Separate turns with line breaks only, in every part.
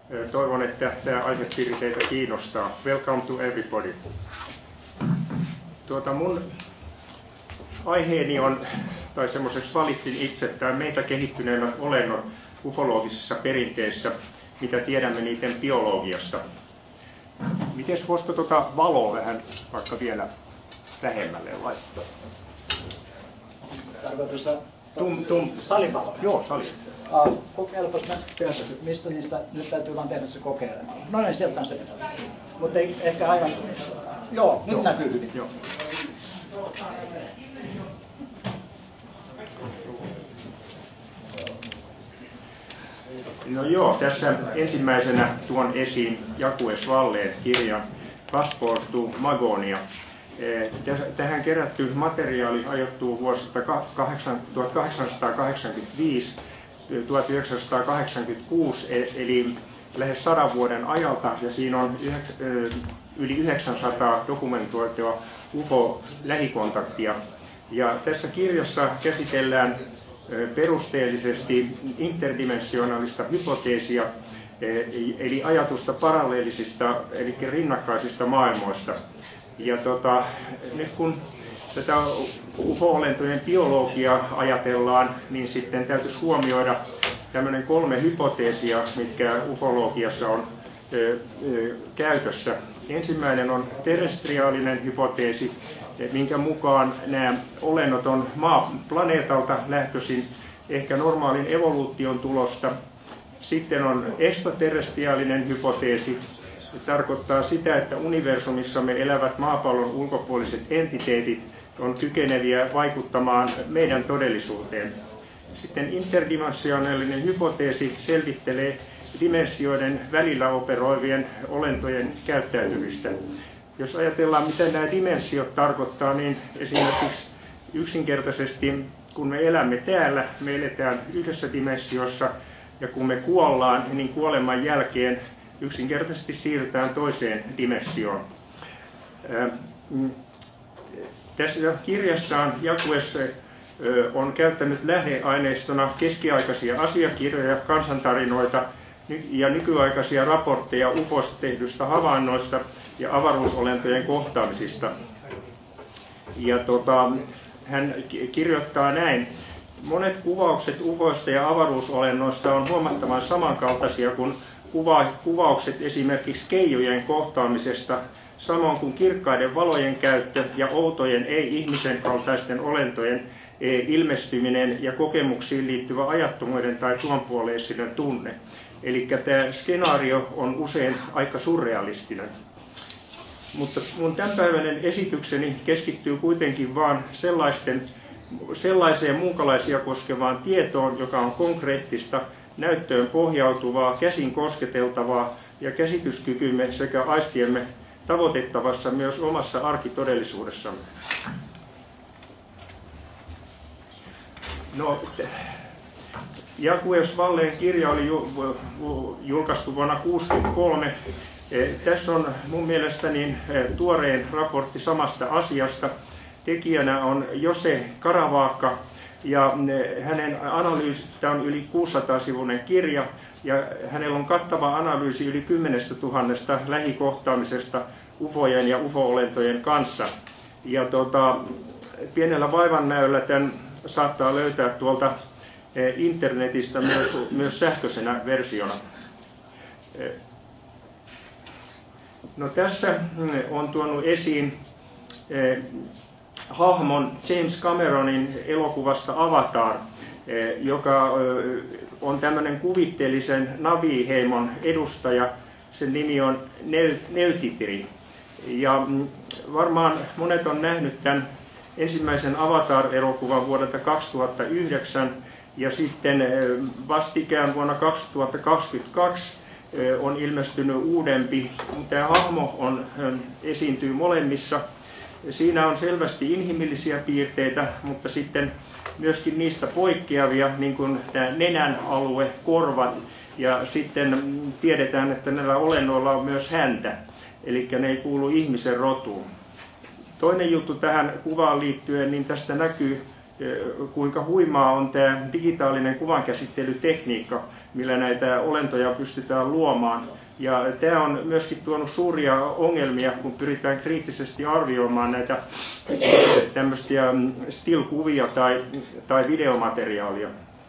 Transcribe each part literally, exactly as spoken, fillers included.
Toivon, että tämä aihepiiri teitä kiinnostaa. Welcome to everybody. Tuota mun aiheeni on, tai semmoiseksi valitsin itse, tämä meitä kehittyneemmät olennot ufologisessa perinteessä, mitä tiedämme niiden biologiasta. Mites voisiko tuota valoa vähän vaikka vielä lähemmälle laittaa?
Tarkoitus
tum, tum.
salivalo?
Joo, sali.
Ah, kokeilepas mä työtä, mistä niistä nyt täytyy vaan tehdä se kokeilemaan. No niin, sieltä on se. Mutta ei ehkä aivan... Joo, nyt joo. Näkyy hyvin.
Joo. No joo, tässä ensimmäisenä tuon esiin Jacques Valleen kirjan Passport to Magonia. Tähän kerätty materiaali ajoittuu vuosista tuhatkahdeksansataakahdeksankymmentäviisi tuhatyhdeksänsataakahdeksankymmentäkuusi, eli lähes sadan vuoden ajalta, ja siinä on yli yhdeksänsataa dokumentoitua U F O-lähikontaktia. Ja tässä kirjassa käsitellään perusteellisesti interdimensionaalista hypoteesia, eli ajatusta paralleelisista, eli rinnakkaisista maailmoista. Ja tota, nyt kun tätä U F O-olentojen biologiaa ajatellaan, niin sitten täytyisi huomioida tämmöinen kolme hypoteesia, mitkä ufologiassa on ö, ö, käytössä. Ensimmäinen on terrestriaalinen hypoteesi, minkä mukaan nämä olennot on maa-planeetalta lähtöisin ehkä normaalin evoluution tulosta. Sitten on ekstraterrestriaalinen hypoteesi. Se tarkoittaa sitä, että universumissamme elävät maapallon ulkopuoliset entiteetit on kykeneviä vaikuttamaan meidän todellisuuteen. Sitten interdimensionaalinen hypoteesi selvittelee dimensioiden välillä operoivien olentojen käyttäytymistä. Jos ajatellaan, mitä nämä dimensiot tarkoittaa, niin esimerkiksi yksinkertaisesti, kun me elämme täällä, me eletään yhdessä dimensiossa, ja kun me kuollaan, niin kuoleman jälkeen yksinkertaisesti siirrytään toiseen dimensioon. Tässä kirjassaan Jacques on käyttänyt lähdeaineistona keskiaikaisia asiakirjoja, kansantarinoita ja nykyaikaisia raportteja U F Osta tehdyistä havainnoista ja avaruusolentojen kohtaamisista. Ja tota, hän kirjoittaa näin: monet kuvaukset U F Oista ja avaruusolennoista on huomattavan samankaltaisia kuin kuva, kuvaukset esimerkiksi keijujen kohtaamisesta, samoin kuin kirkkaiden valojen käyttö ja outojen ei-ihmisen kaltaisten olentojen ilmestyminen ja kokemuksiin liittyvä ajattomuuden tai tuonpuoleisinen tunne. Eli tämä skenaario on usein aika surrealistinen. Mutta mun tämänpäiväinen esitykseni keskittyy kuitenkin vain sellaisten, sellaiseen muukalaisia koskevaan tietoon, joka on konkreettista, näyttöön pohjautuvaa, käsin kosketeltavaa ja käsityskykymme sekä aistiemme tavoitettavassa myös omassa arkitodellisuudessamme. No, Jacques Valleen kirja oli julkaistu vuonna tuhatyhdeksänsataakuusikymmentäkolme. Tässä on mun mielestäni tuorein raportti samasta asiasta. Tekijänä on Jose Caravaca, ja hänen analyysistä on yli kuusisataa-sivuinen kirja, ja hänellä on kattava analyysi yli kymmenestä tuhannesta lähikohtaamisesta ufojen ja ufo-olentojen kanssa. Ja tota, pienellä vaivannäöllä tämän saattaa löytää tuolta internetistä myös, myös sähköisenä versiona. No, tässä on tuonut esiin eh, hahmon James Cameronin elokuvasta Avatar, eh, joka eh, on tämmöinen kuvitteellisen Navi-heimon edustaja. Sen nimi on Neytiri. Ja mm, varmaan monet on nähnyt tämän ensimmäisen Avatar-elokuvan vuodelta kaksituhattayhdeksän, ja sitten eh, vastikään vuonna kaksituhattakaksikymmentäkaksi on ilmestynyt uudempi. Tämä hahmo on, esiintyy molemmissa. Siinä on selvästi inhimillisiä piirteitä, mutta sitten myöskin niistä poikkeavia, niin kuin tämä nenän alue, korvat, ja sitten tiedetään, että näillä olennoilla on myös häntä, eli ne ei kuulu ihmisen rotuun. Toinen juttu tähän kuvaan liittyen, niin tästä näkyy, kuinka huimaa on tämä digitaalinen kuvankäsittelytekniikka. millä näitä olentoja pystytään luomaan. Ja tämä on myöskin tuonut suuria ongelmia, kun pyritään kriittisesti arvioimaan näitä tämmöisiä still-kuvia tai, tai videomateriaalia.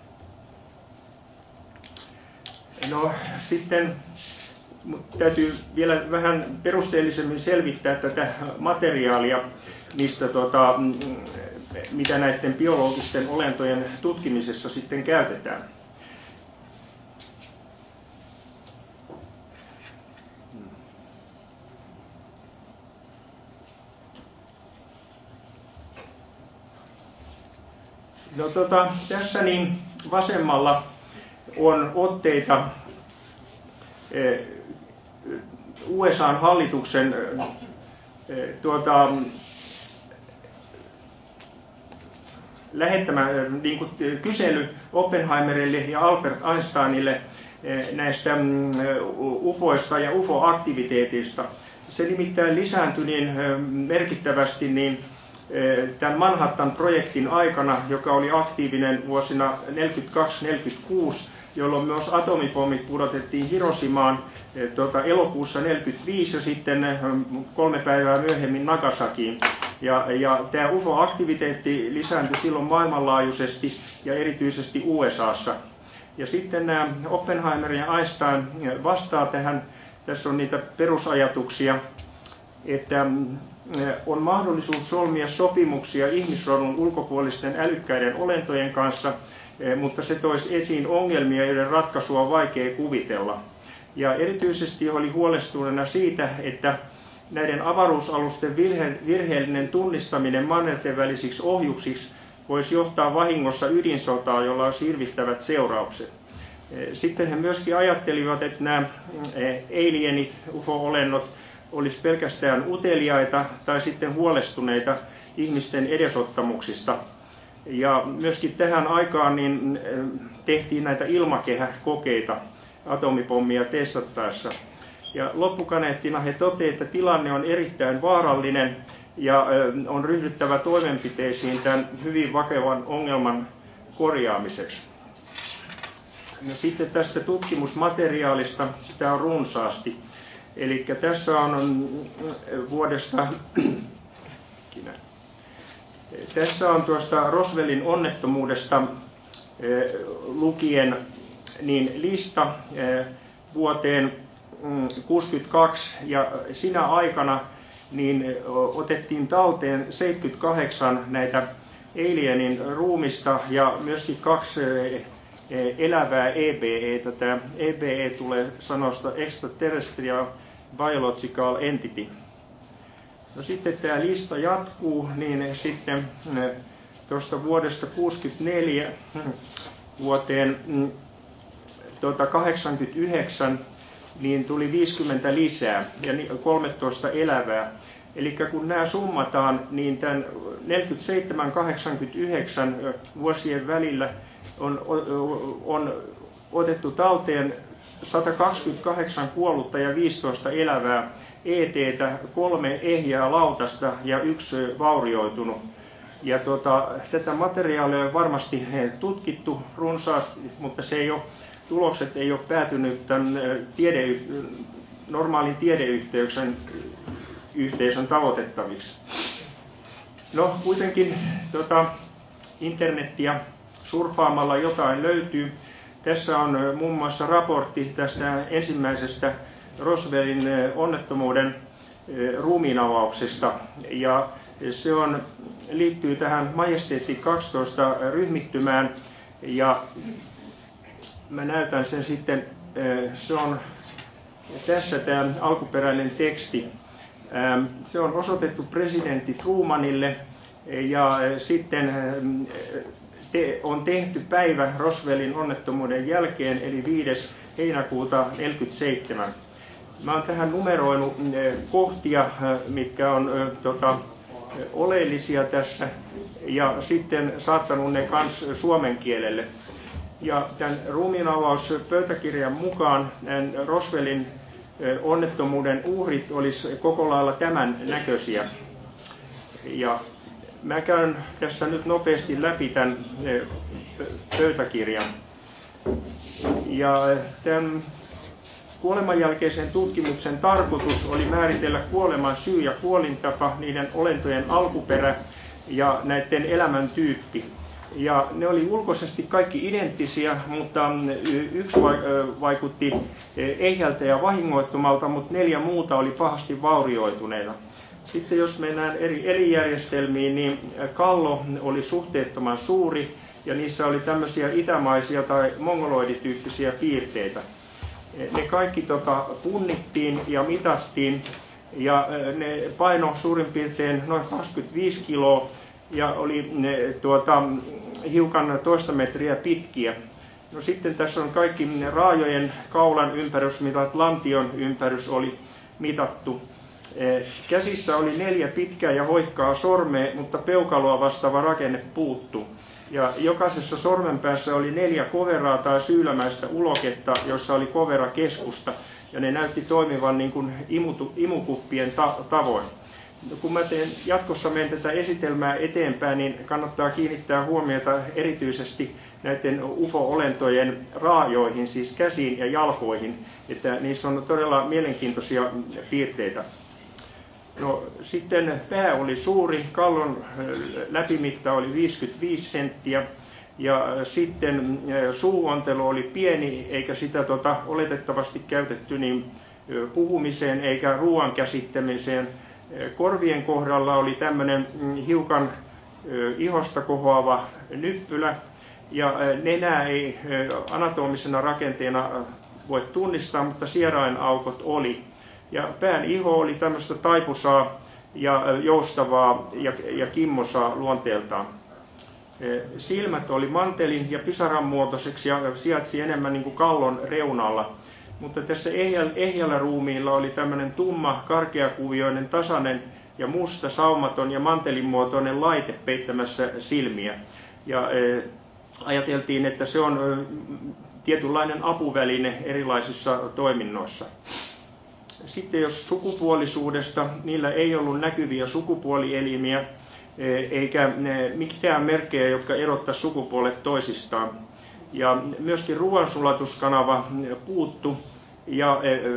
No sitten täytyy vielä vähän perusteellisemmin selvittää tätä materiaalia, mistä, tota, mitä näiden biologisten olentojen tutkimisessa sitten käytetään. No, tota, tässä niin vasemmalla on otteita U S A:n hallituksen tuota, lähettämä niin kuin kysely Oppenheimerille ja Albert Einsteinille näistä U F Oista ja U F O-aktiviteetista. Se nimittäin lisääntyi niin merkittävästi niin tämän Manhattan-projektin aikana, joka oli aktiivinen vuosina neljäkymmentäkaksi neljäkymmentäkuusi, jolloin myös atomipommit pudotettiin Hiroshimaan tuota, elokuussa neljäkymmentäviisi ja sitten kolme päivää myöhemmin Nagasakiin. Ja, ja tämä U F O-aktiviteetti lisääntyi silloin maailmanlaajuisesti ja erityisesti U S A:ssa. Ja sitten nämä Oppenheimer ja Einstein vastaa tähän, tässä on niitä perusajatuksia, että on mahdollisuus solmia sopimuksia ihmisrodun ulkopuolisten älykkäiden olentojen kanssa, mutta se toisi esiin ongelmia, joiden ratkaisua on vaikea kuvitella. Ja erityisesti oli huolestuneena siitä, että näiden avaruusalusten virhe, virheellinen tunnistaminen mannerten välisiksi ohjuksiksi voisi johtaa vahingossa ydinsotaa, jolla olisi hirvittävät seuraukset. Sitten he myöskin ajattelivat, että nämä alienit, U F O-olennot, olisi pelkästään uteliaita tai sitten huolestuneita ihmisten edesottamuksista. Ja myöskin tähän aikaan niin tehtiin näitä ilmakehäkokeita atomipommia testattaessa. Ja loppukaneettina he toteavat, että tilanne on erittäin vaarallinen ja on ryhdyttävä toimenpiteisiin tämän hyvin vakavan ongelman korjaamiseksi. No sitten tästä tutkimusmateriaalista, sitä on runsaasti. Eli tässä on vuodesta, tässä on tuosta Roswellin onnettomuudesta lukien niin lista vuoteen tuhatyhdeksänsataakuusikymmentäkaksi, ja sinä aikana niin otettiin talteen seitsemänkymmentäkahdeksan näitä alienin ruumista ja myöskin kaksi elävää E B E:tä. Tämä E B E tulee sanosta Extraterrestrial Biological Entity. No sitten tämä lista jatkuu, niin sitten tuosta vuodesta tuhatyhdeksänsataakuusikymmentäneljä vuoteen tuota, kahdeksankymmentäyhdeksän niin tuli viisikymmentä lisää ja kolmetoista elävää. Eli kun nämä summataan, niin tämän neljäkymmentäseitsemän kahdeksankymmentäyhdeksän vuosien välillä on, on otettu talteen sata kaksikymmentäkahdeksan kuollutta ja viisitoista elävää E T:tä, kolme ehjää lautasta ja yksi vaurioitunut. Ja tuota, tätä materiaalia on varmasti tutkittu runsaasti, mutta se ei ole, tulokset ei ole päätynyt tämän tiede, normaalin tiedeyhteisön yhteisön tavoitettaviksi. No kuitenkin tuota, internettiä surffaamalla jotain löytyy. Tässä on muun muassa raportti tästä ensimmäisestä Roswellin onnettomuuden ruumiinavauksesta, ja se on, liittyy tähän Majesteetti kaksitoista ryhmittymään, ja mä näytän sen sitten, se on tässä tämä alkuperäinen teksti. Se on osoitettu presidentti Trumanille, ja sitten on tehty päivä Roswellin onnettomuuden jälkeen, eli viides heinäkuuta neljäkymmentäseitsemän. Mä oon tähän numeroinut kohtia, mitkä on tota, oleellisia tässä, ja sitten saattanut ne kans suomen kielelle. Ja tämän ruumiinavauspöytäkirjan mukaan Roswellin onnettomuuden uhrit olisi koko lailla tämän näköisiä. Ja mä käyn tässä nyt nopeasti läpi tämän pöytäkirjan. Ja tämän kuoleman jälkeisen tutkimuksen tarkoitus oli määritellä kuoleman syy ja kuolintapa, niiden olentojen alkuperä ja näiden elämäntyyppi. Ja ne oli ulkoisesti kaikki identtisiä, mutta yksi vaikutti ehjältä ja vahingoittumalta, mutta neljä muuta oli pahasti vaurioituneena. Sitten jos mennään eri elinjärjestelmiin, niin kallo oli suhteettoman suuri ja niissä oli tämmöisiä itämaisia tai mongoloidityyppisiä piirteitä. Ne kaikki tota, punnittiin ja mitattiin ja ne paino suurin piirtein noin kaksikymmentäviisi kiloa ja oli ne, tuota, hiukan toista metriä pitkiä. No sitten tässä on kaikki raajojen kaulan ympärysmitat, lantion ympärys oli mitattu. Käsissä oli neljä pitkää ja hoikkaa sormea, mutta peukaloa vastaava rakenne puuttuu. Ja jokaisessa sormenpäässä oli neljä koveraa tai syylämäistä uloketta, joissa oli kovera keskusta, ja ne näytti toimivan niin kuin imutu, imukuppien ta- tavoin. Kun mä teen, jatkossa menen tätä esitelmää eteenpäin, niin kannattaa kiinnittää huomiota erityisesti näiden U F O-olentojen raajoihin, siis käsiin ja jalkoihin, että niissä on todella mielenkiintoisia piirteitä. No, sitten pää oli suuri, kallon läpimitta oli viisikymmentäviisi senttiä ja sitten suuontelo oli pieni eikä sitä tota, oletettavasti käytetty niin puhumiseen eikä ruoan käsittämiseen. Korvien kohdalla oli tämmöinen hiukan ihosta kohoava nyppylä ja nenää ei anatomisena rakenteena voi tunnistaa, mutta sierainaukot oli. Ja pään iho oli tämmöistä taipusaa ja joustavaa ja, ja kimmosaa luonteeltaan. Silmät oli mantelin ja pisaran muotoiseksi ja sijaitsi enemmän niin kuin kallon reunalla. Mutta tässä ehjällä ruumiilla oli tämmöinen tumma, karkeakuvioinen, tasainen ja musta, saumaton ja mantelinmuotoinen laite peittämässä silmiä. Ja e, ajateltiin, että se on e, tietynlainen apuväline erilaisissa toiminnoissa. Sitten jos sukupuolisuudesta, niillä ei ollut näkyviä sukupuolielimiä, eikä mitään merkkejä, jotka erottaisivat sukupuolet toisistaan. Ja myöskin ruoansulatuskanava puuttu, ja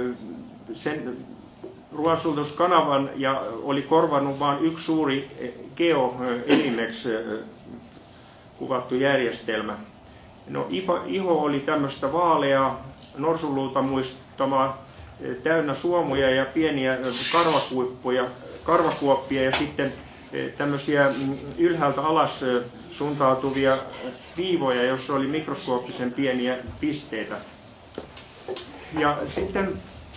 sen ruoansulatuskanavan ja oli korvannut vain yksi suuri geoelimeksi kuvattu järjestelmä. No, iho oli tämmöistä vaaleaa, norsunluuta muistamaa, täynnä suomuja ja pieniä karvakuippuja, karvakuoppia ja sitten tämmöisiä ylhäältä alas suuntautuvia viivoja, joissa oli mikroskooppisen pieniä pisteitä. Ja sitten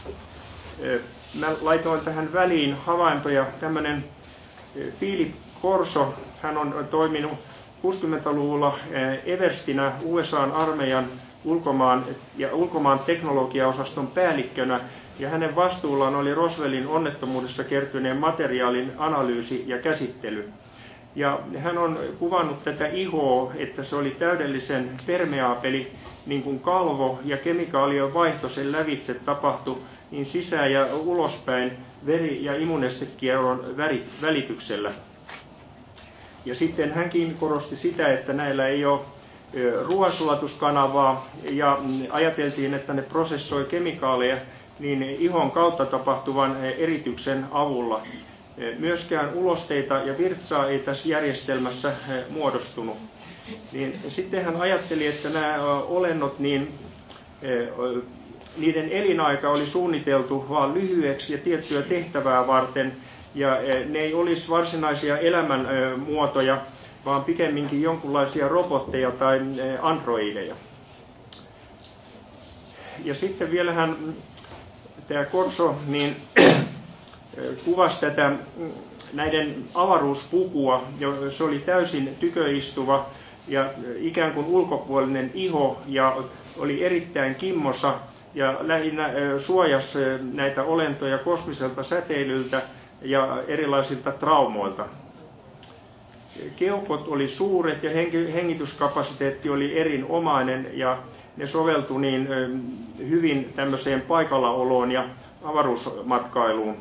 mä laitoin tähän väliin havaintoja. Tämmöinen Philip Corso, hän on toiminut kuusikymmentäluvulla everstinä U S A:n armeijan ulkomaan ja ulkomaan teknologiaosaston päällikkönä, ja hänen vastuullaan oli Roswellin onnettomuudessa kertyneen materiaalin analyysi ja käsittely. Ja hän on kuvannut tätä ihoa, että se oli täydellisen permeaapeli, niin kuin kalvo ja kemikaalien vaihto sen lävitse tapahtui niin sisään ja ulospäin veri- ja immunestekierron välityksellä. Ja sitten hänkin korosti sitä, että näillä ei ole ruoansulatuskanavaa ja ajateltiin, että ne prosessoi kemikaaleja niin ihon kautta tapahtuvan erityksen avulla. Myöskään ulosteita ja virtsaa ei tässä järjestelmässä muodostunut. Niin sitten hän ajatteli, että nämä olennot, niin, niiden elinaika oli suunniteltu vain lyhyeksi ja tiettyä tehtävää varten, ja ne ei olisi varsinaisia elämänmuotoja, vaan pikemminkin jonkinlaisia robotteja tai androideja. Ja sitten vielä hän, tämä Corso, niin kuvasi tätä näiden avaruuspukua, se oli täysin tyköistuva ja ikään kuin ulkopuolinen iho ja oli erittäin kimmosa ja lähinnä suojasi näitä olentoja kosmiselta säteilyltä ja erilaisilta traumoilta. Keuhkot oli suuret ja hengityskapasiteetti oli erinomainen ja ne soveltui niin hyvin tämmöiseen paikallaoloon ja avaruusmatkailuun.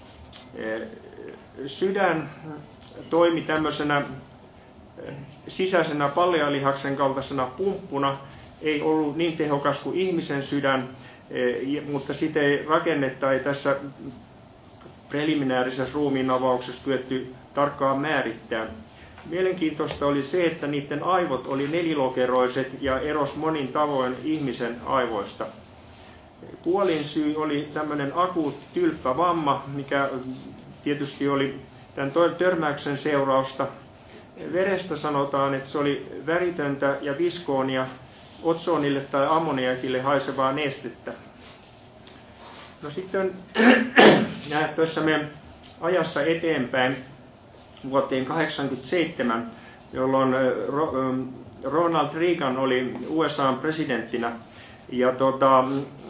Sydän toimi tämmöisenä sisäisenä pallealihaksen kaltaisena pumppuna ei ollut niin tehokas kuin ihmisen sydän, mutta sitä ei rakennetta ei tässä preliminäärisessä ruumiinavauksessa kyetty tarkkaan määrittää. Mielenkiintoista oli se, että niiden aivot oli nelilokeroiset ja eros monin tavoin ihmisen aivoista. Kuolinsyy oli tämmöinen akuutti tylppävamma, mikä tietysti oli tämän törmäyksen seurausta. Verestä sanotaan, että se oli väritöntä ja viskoonia, otsonille tai ammoniakille haisevaa nestettä. No sitten tuossa me ajassa eteenpäin vuoteen kahdeksankymmentäseitsemän, jolloin Ronald Reagan oli U S A:n presidenttinä. Ja tota,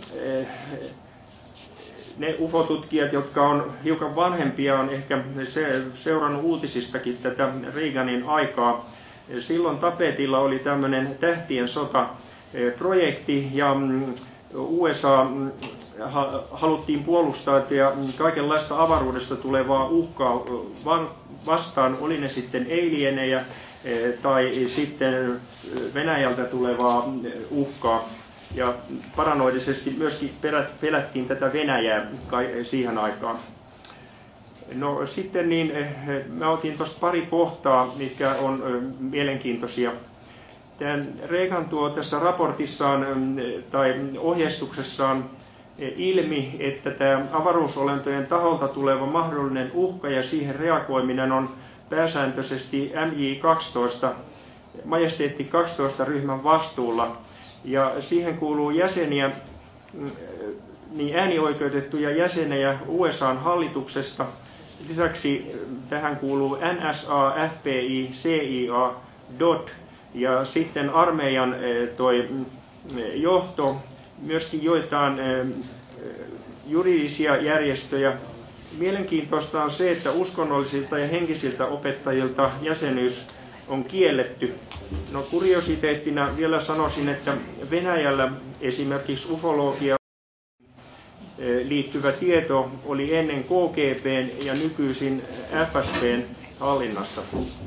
ne U F O-tutkijat, jotka on hiukan vanhempia, on ehkä se, seurannut uutisistakin tätä Reaganin aikaa. Silloin tapetilla oli tämmöinen tähtien sota-projekti ja U S A haluttiin puolustaa ja kaikenlaista avaruudesta tulevaa uhkaa vastaan, oli ne sitten alienejä tai sitten Venäjältä tulevaa uhkaa. Ja paranoidisesti myöskin pelättiin tätä Venäjää siihen aikaan. No sitten niin, mä otin tuosta pari kohtaa, mitkä on mielenkiintoisia. Tämän Reagan tuo tässä raportissaan tai ohjeistuksessaan ilmi, että tämä avaruusolentojen taholta tuleva mahdollinen uhka ja siihen reagoiminen on pääsääntöisesti M J kaksitoista, Majesteetti kaksitoista ryhmän vastuulla. Ja siihen kuuluu jäseniä, niin äänioikeutettuja jäseniä U S A:n hallituksesta. Lisäksi tähän kuuluu N S A, F B I, C I A, D O D ja sitten armeijan toi johto, myöskin joitain juridisia järjestöjä. Mielenkiintoista on se, että uskonnollisilta ja henkisiltä opettajilta jäsenyys on kielletty. No kuriositeettina vielä sanoisin, että Venäjällä esimerkiksi ufologia liittyvä tieto oli ennen K G B:n ja nykyisin F S B:n hallinnassa.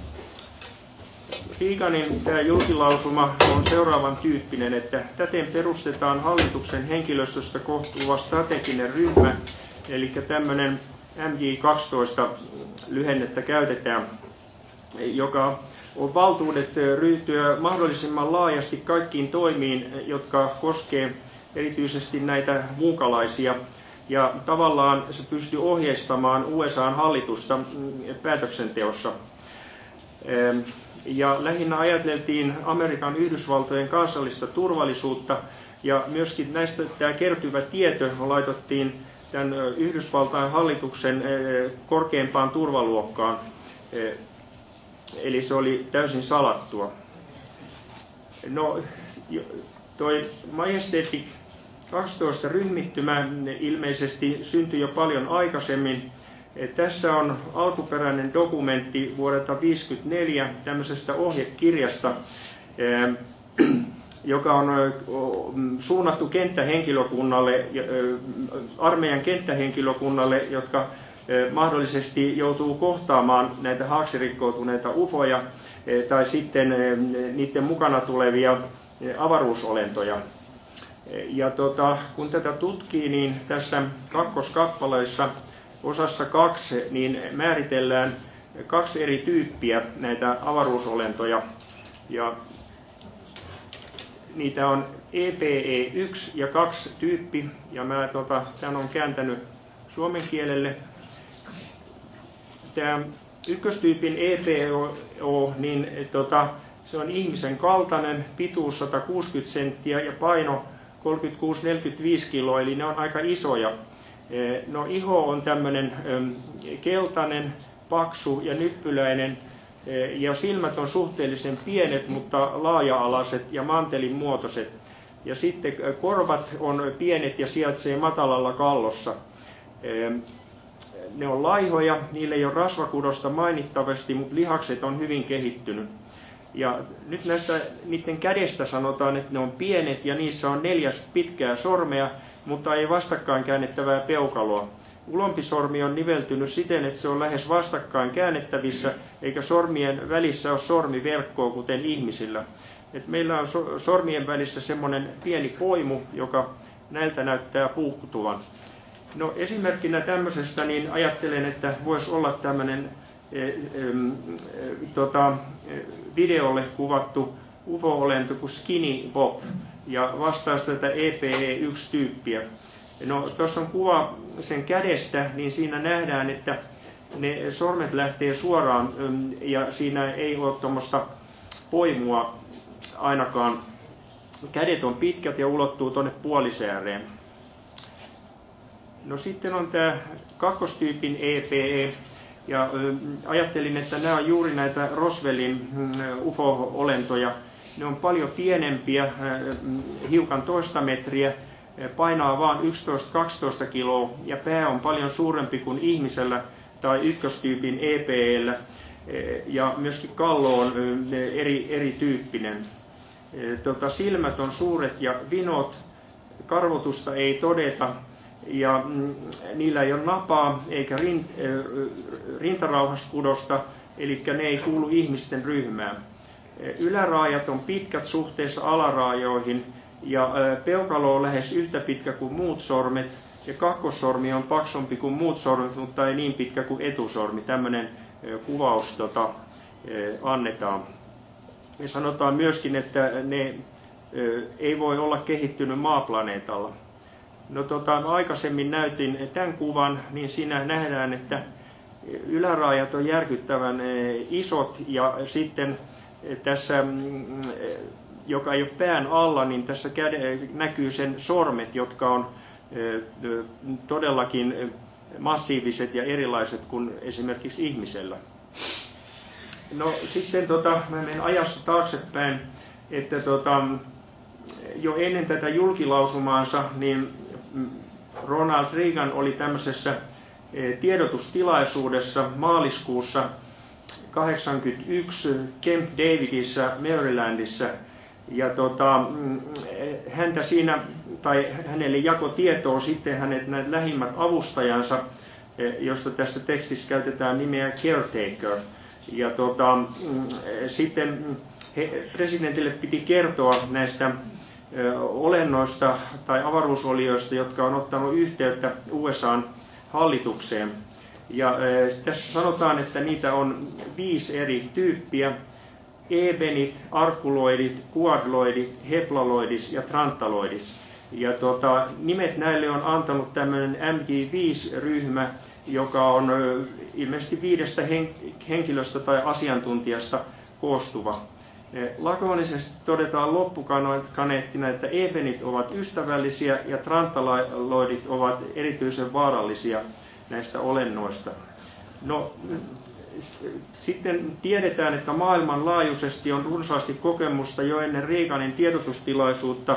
Reaganin tämä julkilausuma on seuraavan tyyppinen, että täten perustetaan hallituksen henkilöstöstä koostuva strateginen ryhmä, eli tämmöinen M J kaksitoista lyhennettä käytetään, joka on valtuudet ryhtyä mahdollisimman laajasti kaikkiin toimiin, jotka koskee erityisesti näitä muukalaisia. Ja tavallaan se pystyy ohjeistamaan U S A:n hallitusta päätöksenteossa. Ja lähinnä ajateltiin Amerikan Yhdysvaltojen kansallista turvallisuutta ja myöskin näistä tämä kertyvä tieto laitettiin tämän Yhdysvaltain hallituksen korkeimpaan turvaluokkaan. Eli se oli täysin salattua. No, toi Majesteetti kaksitoista ryhmittymä ilmeisesti syntyi jo paljon aikaisemmin. Tässä on alkuperäinen dokumentti vuodelta tuhatyhdeksänsataaviisikymmentäneljä tämmöisestä ohjekirjasta, joka on suunnattu kenttähenkilökunnalle, armeijan kenttähenkilökunnalle, jotka mahdollisesti joutuu kohtaamaan näitä haaksirikkoutuneita ufoja tai sitten niiden mukana tulevia avaruusolentoja. Ja tota, kun tätä tutkii, niin tässä kakkoskappaleessa osassa kaksi niin määritellään kaksi eri tyyppiä näitä avaruusolentoja. Ja niitä on E P E yksi ja kaksi tyyppi, ja mä tota, tämän on kääntänyt suomen kielelle. Tämä ykköstyypin E P O, niin tota, se on ihmisen kaltainen, pituus sata kuusikymmentä senttiä ja paino kolmekymmentäkuusi neljäkymmentäviisi kiloa, eli ne on aika isoja. No iho on tämmöinen keltainen, paksu ja nyppyläinen, ja silmät on suhteellisen pienet, mutta laaja-alaiset ja mantelin muotoiset. Ja sitten korvat on pienet ja sijaitsee matalalla kallossa. Ne on laihoja, niillä ei ole rasvakudosta mainittavasti, mutta lihakset on hyvin kehittynyt. Ja nyt näistä niiden kädestä sanotaan, että ne on pienet ja niissä on neljäs pitkää sormea, mutta ei vastakkain käännettävää peukaloa. Ulompisormi on niveltynyt siten, että se on lähes vastakkain käännettävissä, eikä sormien välissä ole sormiverkkoa, kuten ihmisillä. Et meillä on so, sormien välissä semmoinen pieni poimu, joka näiltä näyttää puuttuvan. No esimerkkinä tämmöisestä niin ajattelen, että voisi olla tämmöinen e, e, tota, videolle kuvattu U F O-olento kuin Skinny Bob ja vastaisi tätä E P E yksi -tyyppiä. No tuossa on kuva sen kädestä, niin siinä nähdään, että ne sormet lähtee suoraan ja siinä ei ole tuommoista poimua ainakaan. Kädet on pitkät ja ulottuu tuonne puolisääreen. No sitten on tämä kakkostyypin E P E, ja ajattelin, että nämä on juuri näitä Roswellin U F O-olentoja. Ne on paljon pienempiä, hiukan toista metriä, painaa vain yksitoista kaksitoista kiloa ja pää on paljon suurempi kuin ihmisellä tai ykköstyypin E P E:llä ja myöskin kallo on eri, erityyppinen. Tota, silmät on suuret ja vinot, karvotusta ei todeta ja mm, niillä ei ole napaa eikä rint, rintarauhaskudosta, eli ne ei kuulu ihmisten ryhmään. Yläraajat on pitkät suhteessa alaraajoihin ja peukalo on lähes yhtä pitkä kuin muut sormet ja kakkossormi on paksumpi kuin muut sormet, mutta ei niin pitkä kuin etusormi. Tämmöinen kuvaus tota, annetaan. Ja sanotaan myöskin, että ne ei voi olla kehittynyt maaplaneetalla. No, tota, aikaisemmin näytin tämän kuvan, niin siinä nähdään, että yläraajat on järkyttävän isot ja sitten tässä, joka ei ole pään alla, niin tässä näkyy sen sormet, jotka on todellakin massiiviset ja erilaiset kuin esimerkiksi ihmisellä. No sitten tota, mä menen ajassa taaksepäin, että tota, jo ennen tätä julkilausumaansa, niin Ronald Reagan oli tämmöisessä tiedotustilaisuudessa maaliskuussa kahdeksankymmentäyksi Camp Davidissä, Marylandissa. Ja tota, häntä siinä, tai hänelle jako tietoa sitten hänet näitä lähimmät avustajansa, josta tässä tekstissä käytetään nimeä caretaker. Ja tota, sitten he, presidentille piti kertoa näistä olennoista tai avaruusolioista, jotka on ottanut yhteyttä U S A:n hallitukseen. Ja tässä sanotaan, että niitä on viisi eri tyyppiä: ebenit, arkuloidit, kuadloidit, heplaloidis ja trantaloidis. Ja tota, nimet näille on antanut tämmöinen M J viisi -ryhmä, joka on ilmeisesti viidestä henkilöstä tai asiantuntijasta koostuva. Lakonisesti todetaan loppukaneettina, että ebenit ovat ystävällisiä ja trantaloidit ovat erityisen vaarallisia näistä olennoista. No, sitten tiedetään, että maailmanlaajuisesti on runsaasti kokemusta jo ennen Reaganin tiedotustilaisuutta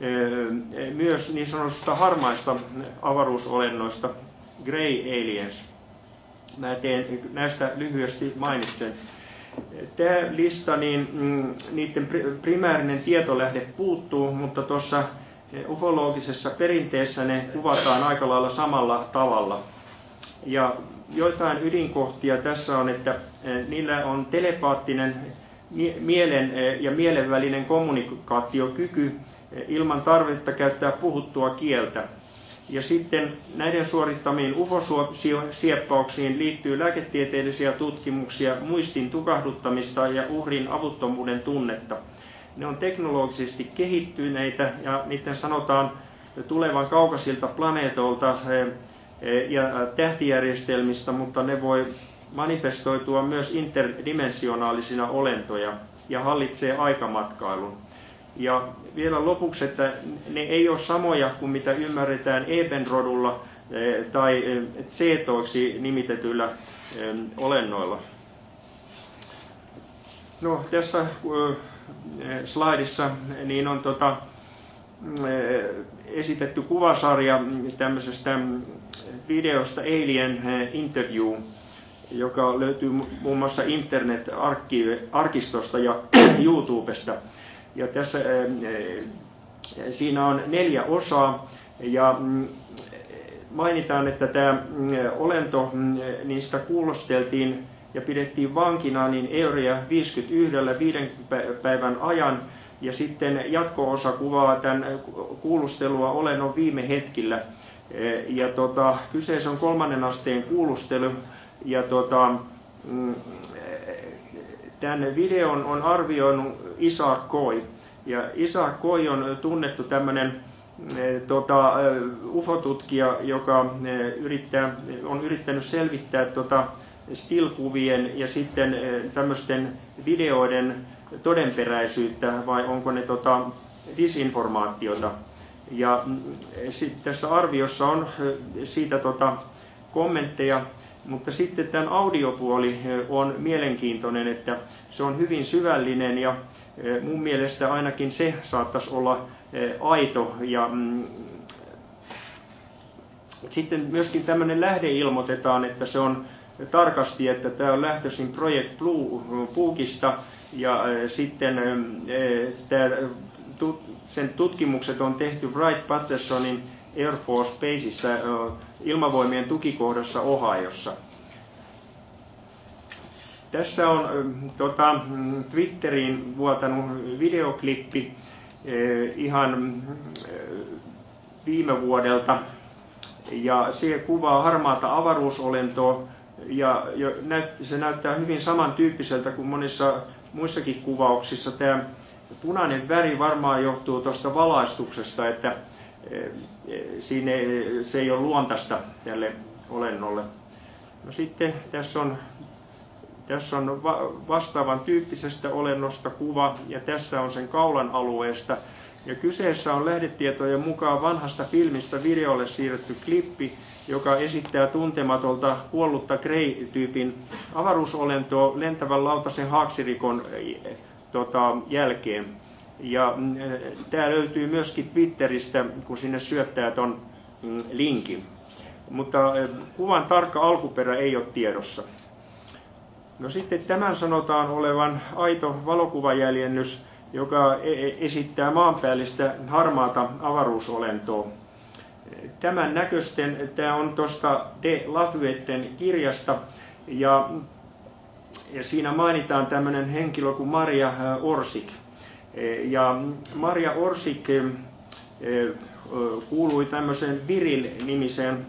myös niin sanotusta harmaista avaruusolennoista, Grey Aliens. Mä teen, näistä lyhyesti mainitsen. Tämä lista, niin niiden primäärinen tietolähde puuttuu, mutta tuossa ufologisessa perinteessä ne kuvataan aika lailla samalla tavalla. Ja joitain ydinkohtia tässä on, että niillä on telepaattinen mielen ja mielen välinen kommunikaatiokyky ilman tarvetta käyttää puhuttua kieltä. Ja sitten näiden suorittamiin U F O-sieppauksiin liittyy lääketieteellisiä tutkimuksia, muistin tukahduttamista ja uhrin avuttomuuden tunnetta. Ne on teknologisesti kehittyneitä ja niiden sanotaan tulevan kaukaisilta planeetoilta ja tähtijärjestelmistä, mutta ne voi manifestoitua myös interdimensionaalisina olentoja ja hallitsee aikamatkailun. Ja vielä lopuksi, että ne ei ole samoja kuin mitä ymmärretään Eben-rodulla tai Zetoiksi nimitetyillä olennoilla. No, tässä slaidissa niin on tota, esitetty kuvasarja tämmöisestä videosta Alien Interview, joka löytyy muun muassa internet-arkistosta ja YouTubesta. Ja tässä siinä on neljä osaa ja mainitaan, että tämä olento, niistä kuulosteltiin ja pidettiin vankina niin Area viisikymmentäyksi viiden päivän ajan ja sitten jatko-osa kuvaa tämän kuulustelua olennon viime hetkillä. Ja tota, kyseessä on kolmannen asteen kuulustelu, ja tota, tämän videon on arvioinut Isaac Coy. Ja Isaac Coy on tunnettu tämmöinen tota, U F O-tutkija, joka yrittää, on yrittänyt selvittää tota, still-kuvien ja sitten tämmöisten videoiden todenperäisyyttä, vai onko ne tota, disinformaatiota. Ja sitten tässä arviossa on siitä tota, kommentteja, mutta sitten tämän audiopuoli on mielenkiintoinen, että se on hyvin syvällinen, ja mun mielestä ainakin se saattaisi olla aito. Ja mm, sitten myöskin tämmöinen lähde ilmoitetaan, että se on tarkasti, että tämä on lähtöisin Project Blue Bookista, ja sitten tämä, sen tutkimukset on tehty Wright-Pattersonin Air Force Baseissa ilmavoimien tukikohdassa Ohiossa. Tässä on tota, Twitteriin vuotanut videoklippi ihan viime vuodelta, ja se kuvaa harmaata avaruusolentoa, ja se näyttää hyvin samantyyppiseltä kuin monissa muissakin kuvauksissa. Tämä punainen väri varmaan johtuu tuosta valaistuksesta, että siinä ei, se ei ole luontaista tälle olennolle. No sitten tässä on, tässä on vastaavan tyyppisestä olennosta kuva, ja tässä on sen kaulan alueesta. Ja kyseessä on lähdetietojen mukaan vanhasta filmistä videolle siirretty klippi, joka esittää tuntematolta kuollutta Grey-tyypin avaruusolentoa lentävän lautasen haaksirikon tota, jälkeen. Ja tämä löytyy myöskin Twitteristä, kun sinne syöttää ton mm, linkin. Mutta kuvan tarkka alkuperä ei ole tiedossa. No sitten tämän sanotaan olevan aito valokuvajäljennys, joka esittää maanpäällistä harmaata avaruusolentoa. Tämän näköisten, tämä on tuosta De Lafuetten kirjasta, ja, ja siinä mainitaan tämmöinen henkilö kuin Maria Orsik. Ja Maria Orsik kuului tämmöiseen Viril-nimiseen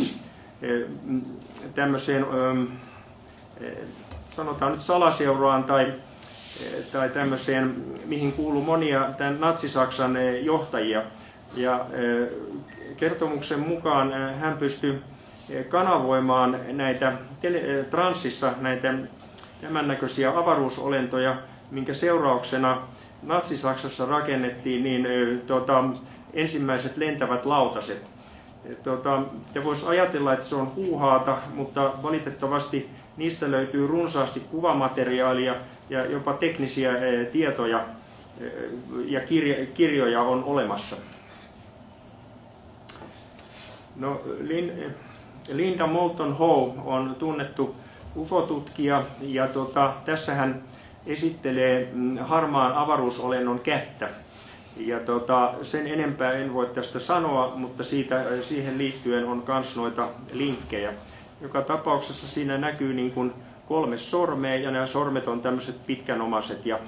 tämmöiseen, sanotaan nyt salaseuraan tai, tai tämmöiseen, mihin kuului monia tämän Natsi-Saksan johtajia. Ja kertomuksen mukaan hän pystyi kanavoimaan näitä transsissa näitä tämän näköisiä avaruusolentoja, minkä seurauksena Natsi-Saksassa rakennettiin niin, tota, ensimmäiset lentävät lautaset. Tota, te voisi ajatella, että se on huuhaata, mutta valitettavasti niistä löytyy runsaasti kuvamateriaalia ja jopa teknisiä e, tietoja e, ja kirja, kirjoja on olemassa. No, Lin, Linda Moulton Howe on tunnettu U F O-tutkija, ja tota, tässä hän esittelee harmaan avaruusolennon kättä. Ja tota, sen enempää en voi tästä sanoa, mutta siitä, siihen liittyen on myös noita linkkejä. Joka tapauksessa siinä näkyy niin kuin kolme sormea, ja nämä sormet on tämmöiset pitkänomaiset. Ja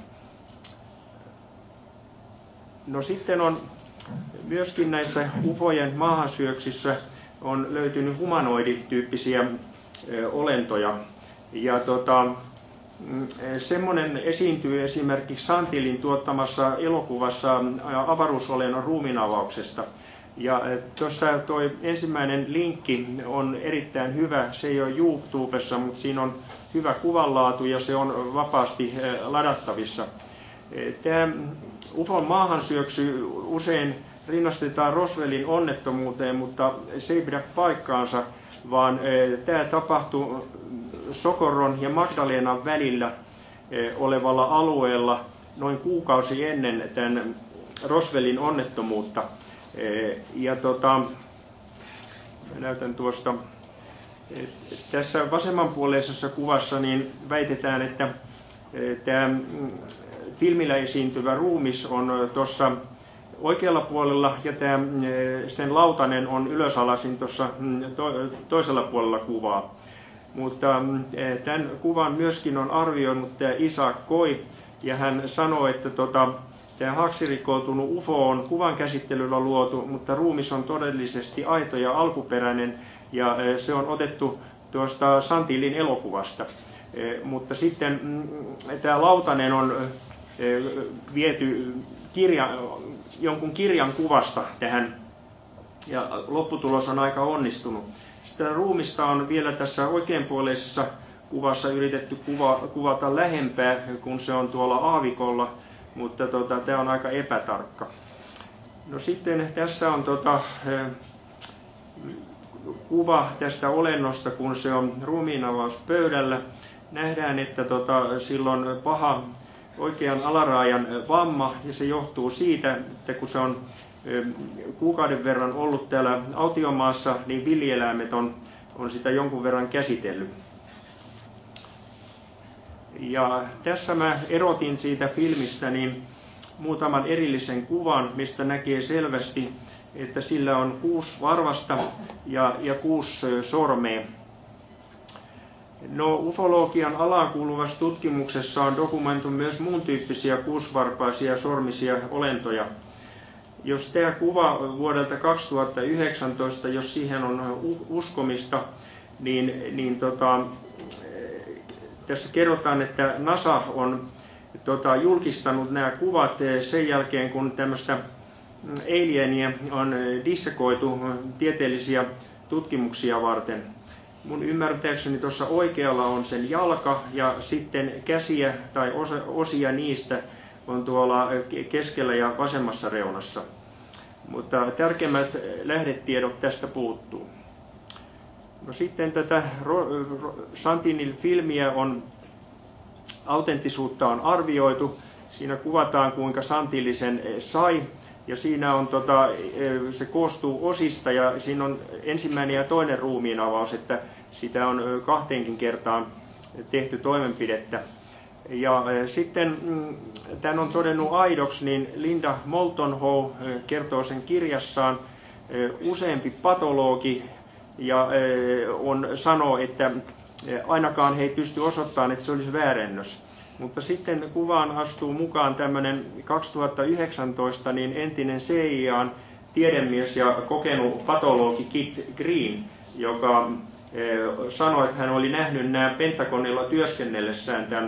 no sitten on myöskin näissä U F Ojen maahansyöksissä on löytynyt humanoidityyppisiä olentoja. Ja tota, semmoinen esiintyy esimerkiksi Santilin tuottamassa elokuvassa avaruusolennon ruumiinavauksesta. Ja tuossa tuo ensimmäinen linkki on erittäin hyvä. Se ei ole YouTubessa, mutta siinä on hyvä kuvanlaatu ja se on vapaasti ladattavissa. Tämä U F O:n maahansyöksy usein rinnastetaan Roswellin onnettomuuteen, mutta se ei pidä paikkaansa, vaan tämä tapahtui Socorron ja Magdalenan välillä olevalla alueella noin kuukausi ennen tämän Roswellin onnettomuutta. Ja tota, näytän tuosta, tässä vasemmanpuoleisessa kuvassa niin väitetään, että tämä filmillä esiintyvä ruumis on tuossa oikealla puolella, ja tämä, sen lautanen on ylösalaisin tuossa to, toisella puolella kuvaa. Mutta tämän kuvan myöskin on arvioinut tämä Isaac Coy, ja hän sanoi, että tota, tämä haaksirikkoutunut U F O on kuvan käsittelyllä luotu, mutta ruumis on todellisesti aito ja alkuperäinen, ja se on otettu tuosta Santilin elokuvasta. Mutta sitten tämä lautanen on viety kirja, jonkun kirjan kuvasta tähän, ja lopputulos on aika onnistunut. Sitä ruumista on vielä tässä oikeanpuoleisessa kuvassa yritetty kuva, kuvata lähempää, kun se on tuolla aavikolla, mutta tota, tämä on aika epätarkka. No sitten tässä on tota, kuva tästä olennosta, kun se on ruumiinavauspöydällä. Nähdään, että tota, sillä on paha oikean alaraajan vamma, ja se johtuu siitä, että kun se on kuukauden verran ollut täällä autiomaassa, niin villieläimet on, on sitä jonkun verran käsitellyt. Ja tässä mä erotin siitä filmistä niin muutaman erillisen kuvan, mistä näkee selvästi, että sillä on kuusi varvasta ja, ja kuusi sormea. No, ufologian alaan kuuluvassa tutkimuksessa on dokumentoitu myös muun tyyppisiä kuusivarpaisia sormisia olentoja. Jos tämä kuva vuodelta kaksituhattayhdeksäntoista, jos siihen on uskomista, niin, niin tota, tässä kerrotaan, että NASA on tota, julkistanut nämä kuvat sen jälkeen, kun tämmöistä alienia on dissekoitu tieteellisiä tutkimuksia varten. Mun ymmärtääkseni tuossa oikealla on sen jalka, ja sitten käsiä tai osa, osia niistä on tuolla keskellä ja vasemmassa reunassa. Mutta tärkeimmät lähdetiedot tästä puuttuu. No sitten tätä Santilin-filmiä on, autenttisuutta on arvioitu. Siinä kuvataan, kuinka Santilli sen sai. Ja siinä on, tota, se koostuu osista, ja siinä on ensimmäinen ja toinen ruumiinavaus, että sitä on kahteenkin kertaan tehty toimenpidettä. Ja sitten tämän on todennut aidoksi, niin Linda Moulton Howe kertoo sen kirjassaan. Useampi patologi ja on sanoo, että ainakaan he ei pysty osoittamaan, että se olisi väärennös. Mutta sitten kuvaan astuu mukaan tämmöinen kaksituhattayhdeksäntoista niin entinen C I A:n tiedemies ja kokenut patologi Kit Green, joka sanoi, että hän oli nähnyt nämä Pentagonilla työskennellessään tämän,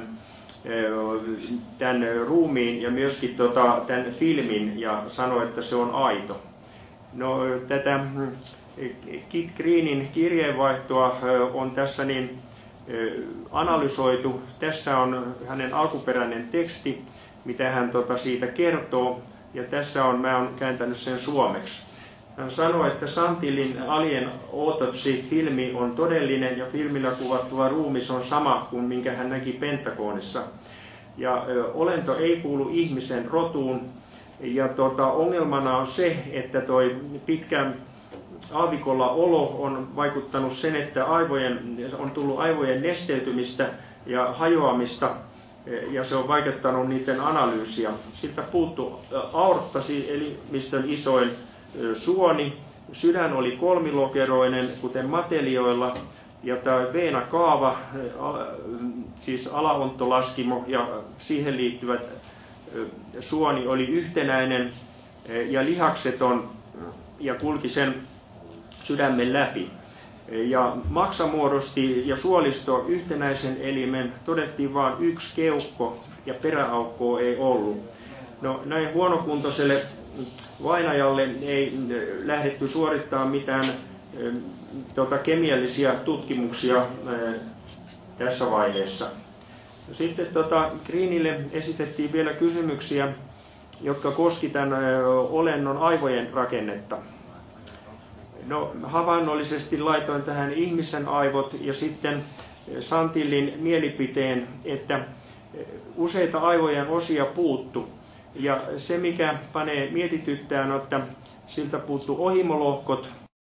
tämän ruumiin ja myöskin tota, tämän filmin, ja sanoi, että se on aito. No, tätä Kit Greenin kirjeenvaihtoa on tässä niin analysoitu. Tässä on hänen alkuperäinen teksti, mitä hän tota siitä kertoo, ja tässä on, mä olen kääntänyt sen suomeksi. Hän sanoi, että Santilin Alien Autopsy-filmi on todellinen, ja filmillä kuvattua ruumis on sama kuin minkä hän näki Pentagonissa. Ja ö, olento ei kuulu ihmisen rotuun, ja tota, ongelmana on se, että toi pitkän aavikolla olo on vaikuttanut sen, että aivojen, on tullut aivojen nesteytymistä ja hajoamista, ja se on vaikuttanut niiden analyysiä. Siltä puuttuu aortta, eli mistä on isoin suoni. Sydän oli kolmilokeroinen, kuten matelioilla, ja tämä veenakaava, siis alaonttolaskimo ja siihen liittyvät suoni oli yhtenäinen ja lihakseton ja kulki sen sydämen läpi. Ja maksa muodosti ja suolisto yhtenäisen elimen, todettiin vain yksi keuhko ja peräaukkoa ei ollut. No, näin huonokuntoiselle vainajalle ei lähdetty suorittamaan mitään e, tota, kemiallisia tutkimuksia e, tässä vaiheessa. Sitten tota, Greenille esitettiin vielä kysymyksiä, jotka koski tämän e, olennon aivojen rakennetta. No, havainnollisesti laitoin tähän ihmisen aivot ja sitten Santillin mielipiteen, että useita aivojen osia puuttu. Ja se, mikä panee mietityttään, on, että siltä puuttuu ohimolohkot,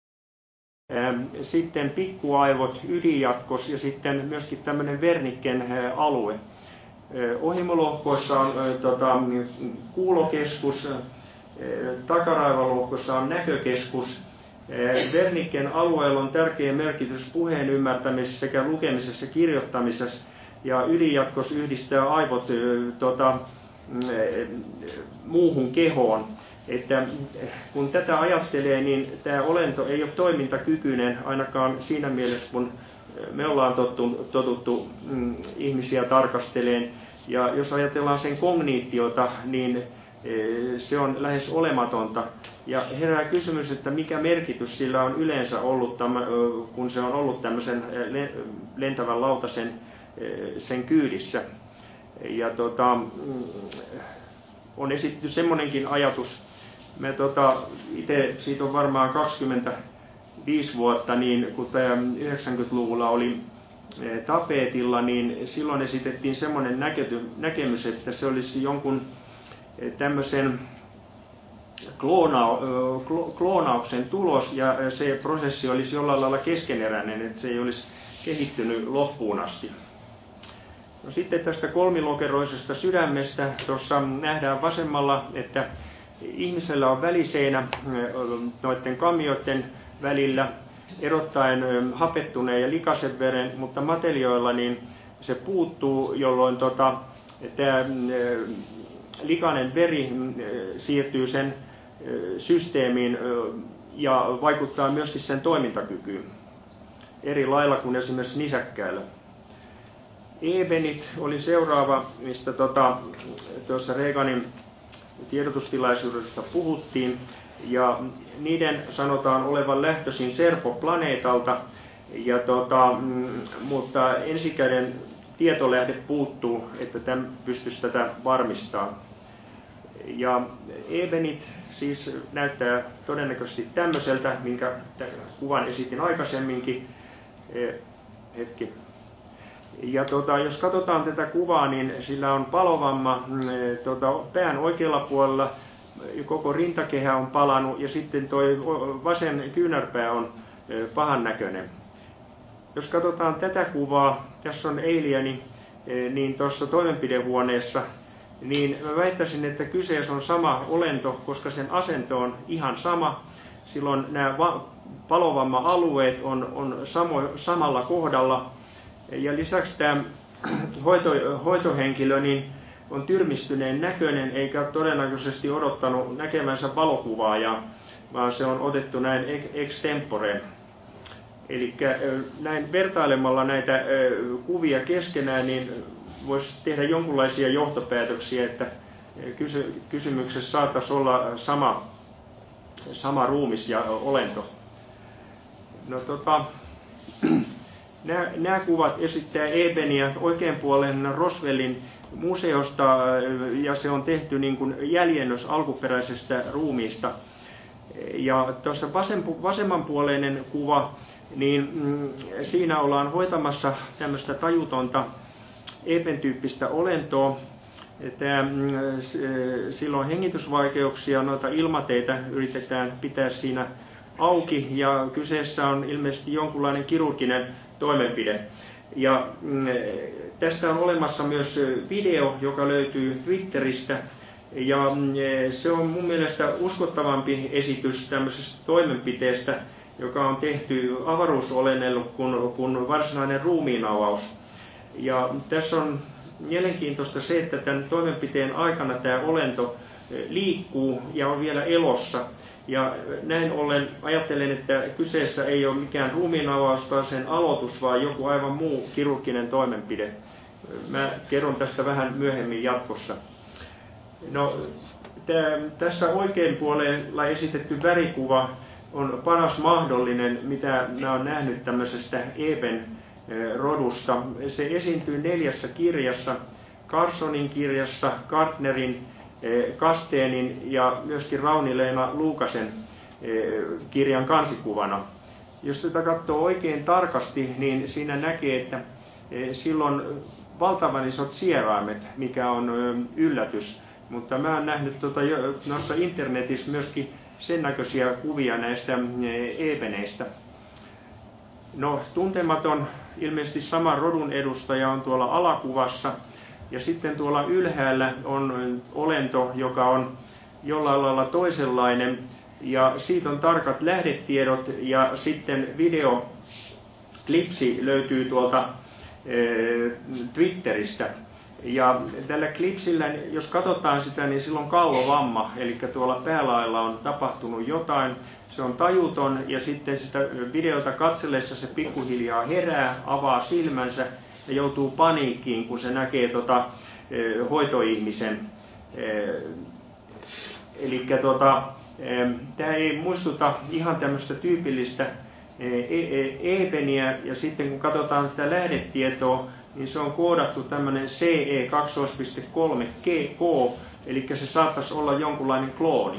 sitten pikkuaivot, ydinjatkos ja sitten myöskin tämmöinen Wernicken alue. Ohimolohkoissa on tota, kuulokeskus, takaraivolohkossa on näkökeskus. Wernicken alueella on tärkeä merkitys puheen ymmärtämisessä sekä lukemisessa ja kirjoittamisessa, ja ydinjatkos yhdistää aivot tota, muuhun kehoon. Että kun tätä ajattelee, niin tämä olento ei ole toimintakykyinen ainakaan siinä mielessä, kun me ollaan tottu, totuttu mm, ihmisiä tarkasteleen. Ja jos ajatellaan sen kogniitiota, niin se on lähes olematonta. Ja herää kysymys, että mikä merkitys sillä on yleensä ollut, kun se on ollut tämmöisen lentävän lautasen sen kyydissä. Ja tota, on esitetty semmoinenkin ajatus, me tota, itse siitä on varmaan kaksikymmentäviisi vuotta, niin kun tämä yhdeksänkymmentäluvulla oli tapetilla, niin silloin esitettiin semmoinen näkemys, että se olisi jonkun tämmöisen kloona, kloonauksen tulos ja se prosessi olisi jollain lailla keskeneräinen, että se ei olisi kehittynyt loppuun asti. No, sitten tästä kolmilokeroisesta sydämestä tuossa nähdään vasemmalla, että ihmisellä on väliseinä noiden kammioiden välillä erottaen hapettuneen ja likaisen veren, mutta matelioilla niin se puuttuu, jolloin tota, tämä likainen veri siirtyy sen systeemiin ja vaikuttaa myöskin sen toimintakykyyn eri lailla kuin esimerkiksi nisäkkäillä. Ebenit oli seuraava, mistä tuota, tuossa Reaganin tiedotustilaisuudesta puhuttiin, ja niiden sanotaan olevan lähtöisin Serpo-planeetalta, ja tota, mutta ensikäden tietolähde puuttuu, että tämän pystyisi tätä varmistamaan. Ja ebenit siis näyttää todennäköisesti tämmöiseltä, minkä kuvan esitin aikaisemminkin. Hetki. Ja tota, jos katsotaan tätä kuvaa, niin sillä on palovamma tota, pään oikealla puolella, koko rintakehä on palanut ja sitten tuo vasen kyynärpää on pahan näköinen. Jos katsotaan tätä kuvaa, tässä on alieni, niin tuossa toimenpidehuoneessa, niin mä väittäisin, että kyseessä on sama olento, koska sen asento on ihan sama. Silloin nämä palovamma-alueet on, on samo, samalla kohdalla. Ja lisäksi tämä hoito, hoitohenkilö niin on tyrmistyneen näköinen, eikä ole todennäköisesti odottanut näkemänsä valokuvaajaa, vaan se on otettu näin extempore. Eli näin vertailemalla näitä kuvia keskenään, niin voisi tehdä jonkinlaisia johtopäätöksiä, että kysy, kysymyksessä saattaisi olla sama, sama ruumis ja olento. No, tota, nämä, nämä kuvat esittää ebeniä oikeanpuoleisena Roswellin museosta, ja se on tehty niin kuin jäljennös alkuperäisestä ruumiista. Ja tuossa vasemmanpuoleinen kuva, niin mm, siinä ollaan hoitamassa tämmöistä tajutonta eben-tyyppistä olentoa. Tämä, mm, silloin hengitysvaikeuksia, noita ilmateitä yritetään pitää siinä auki, ja kyseessä on ilmeisesti jonkunlainen kirurginen toimenpide. Ja mm, tästä on olemassa myös video, joka löytyy Twitteristä, ja mm, se on mun mielestä uskottavampi esitys tämmöisestä toimenpiteestä, joka on tehty avaruusolennella kuin, kuin varsinainen ruumiinavaus. Ja tässä on mielenkiintoista se, että tämän toimenpiteen aikana tämä olento liikkuu ja on vielä elossa. Ja näin ollen ajattelen, että kyseessä ei ole mikään ruumiinavaus tai sen aloitus, vaan joku aivan muu kirurginen toimenpide. Mä kerron tästä vähän myöhemmin jatkossa. No, tää, tässä oikein puolella esitetty värikuva on paras mahdollinen, mitä mä olen nähnyt tämmöisestä eben-rodusta. Se esiintyy neljässä kirjassa, Carsonin kirjassa, Gardnerin, Kasteenin ja myöskin Rauni-Leena Luukasen kirjan kansikuvana. Jos tätä katsoo oikein tarkasti, niin siinä näkee, että silloin valtavan isot sieraimet, mikä on yllätys. Mutta mä oon nähnyt tuota, noissa internetissä myöskin sen näköisiä kuvia näistä ebeneistä. No, tuntematon, ilmeisesti saman rodun edustaja on tuolla alakuvassa. Ja sitten tuolla ylhäällä on olento, joka on jollain lailla toisenlainen. Ja siitä on tarkat lähdetiedot ja sitten videoklipsi löytyy tuolta e, Twitteristä. Ja tällä klipsillä, jos katsotaan sitä, niin silloin kallovamma, eli tuolla päälailla on tapahtunut jotain. Se on tajuton ja sitten sitä videota katsellessa se pikkuhiljaa herää, avaa silmänsä ja joutuu paniikkiin, kun se näkee tota, hoitoihmisen. Eli tota, tämä ei muistuta ihan tämmöistä tyypillistä Ebeniä, ja sitten kun katsotaan tätä lähdetietoa, niin se on koodattu tämmöinen C E kaksi piste kolme K, eli se saattaisi olla jonkunlainen klooni.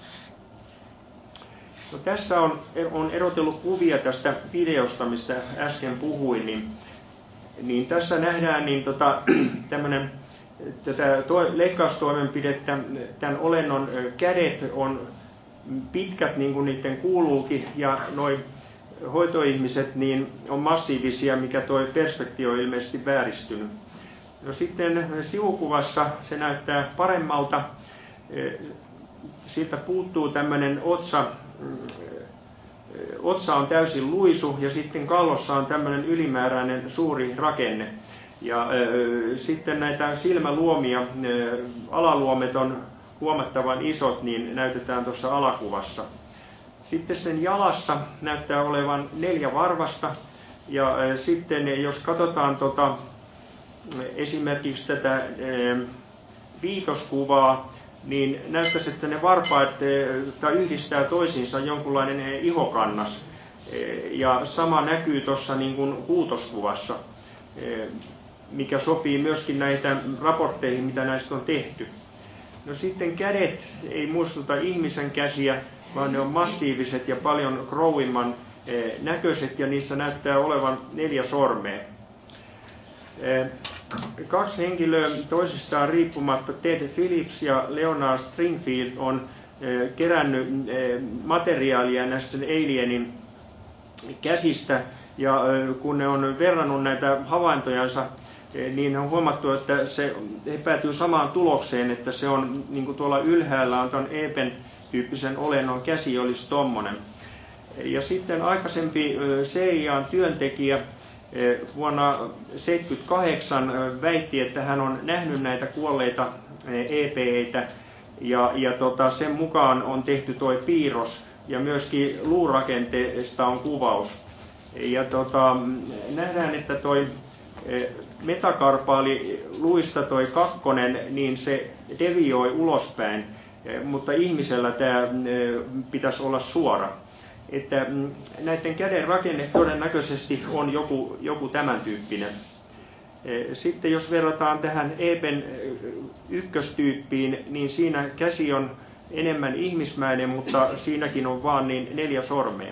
No, tässä on, on erotellut kuvia tästä videosta, mistä äsken puhuin, niin, niin tässä nähdään niin tota, tämmöinen tätä leikkaustoimenpidettä, tämän olennon kädet on pitkät niin kuin niiden kuuluukin, ja noi hoitoihmiset niin on massiivisia, mikä toi perspektio on ilmeisesti vääristynyt. No, sitten sivukuvassa se näyttää paremmalta. Siitä puuttuu tämmöinen otsa, otsa on täysin luisu ja sitten kallossa on tämmöinen ylimääräinen suuri rakenne. Ja äh, sitten näitä silmäluomia, äh, alaluomet on huomattavan isot, niin näytetään tuossa alakuvassa. Sitten sen jalassa näyttää olevan neljä varvasta, ja äh, sitten jos katsotaan tota, esimerkiksi tätä äh, viitoskuvaa, niin näyttäisi, että ne varpaat äh, yhdistää toisiinsa jonkunlainen äh, ihokannas, äh, ja sama näkyy tuossa niin kuin kuutoskuvassa, äh, mikä sopii myöskin näitä raportteihin, mitä näistä on tehty. No, sitten kädet ei muistuta ihmisen käsiä, vaan ne on massiiviset ja paljon Crowimman näköiset, ja niissä näyttää olevan neljä sormea. Kaksi henkilöä toisistaan riippumatta, Ted Phillips ja Leonard Stringfield, on kerännyt materiaalia näistä alienin käsistä, ja kun ne on verrannut näitä havaintojansa, niin on huomattu, että se päätyy samaan tulokseen, että se on niin kuin tuolla ylhäällä on tuon Eben tyyppisen olennon käsi olisi tommonen. Ja sitten aikaisempi C I A:n työntekijä vuonna tuhatyhdeksänsataaseitsemänkymmentäkahdeksan väitti, että hän on nähnyt näitä kuolleita E P:itä, ja, ja tota, sen mukaan on tehty tuo piirros ja myöskin luurakenteesta on kuvaus. Ja tota, nähdään, että toi metakarpaali luista toi kakkonen, niin se devioi ulospäin, mutta ihmisellä tämä pitäisi olla suora. Että näiden käden rakenne todennäköisesti on joku, joku tämän tyyppinen. Sitten jos verrataan tähän Eben ykköstyyppiin, niin siinä käsi on enemmän ihmismäinen, mutta siinäkin on vaan niin neljä sormea.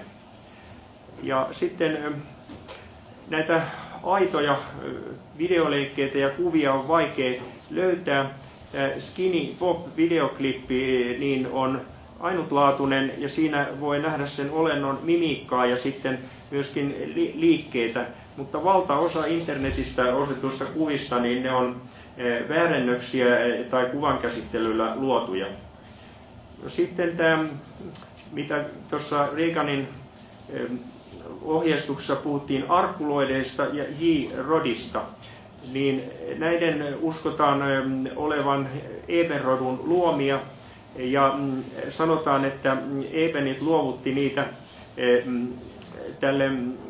Ja sitten näitä aitoja videoleikkeitä ja kuvia on vaikea löytää. Skinny Pop-videoklippi niin on ainutlaatuinen, ja siinä voi nähdä sen olennon mimiikkaa ja sitten myöskin li- liikkeitä, mutta valtaosa internetissä ostetuista kuvista niin ne on väärennöksiä tai kuvankäsittelyllä luotuja. Sitten tämä, mitä tuossa Reaganin ohjeistuksessa puhuttiin arkuloideista ja J-rodista, niin näiden uskotaan olevan Eben-rodun luomia, ja sanotaan, että Ebenit luovutti niitä tälle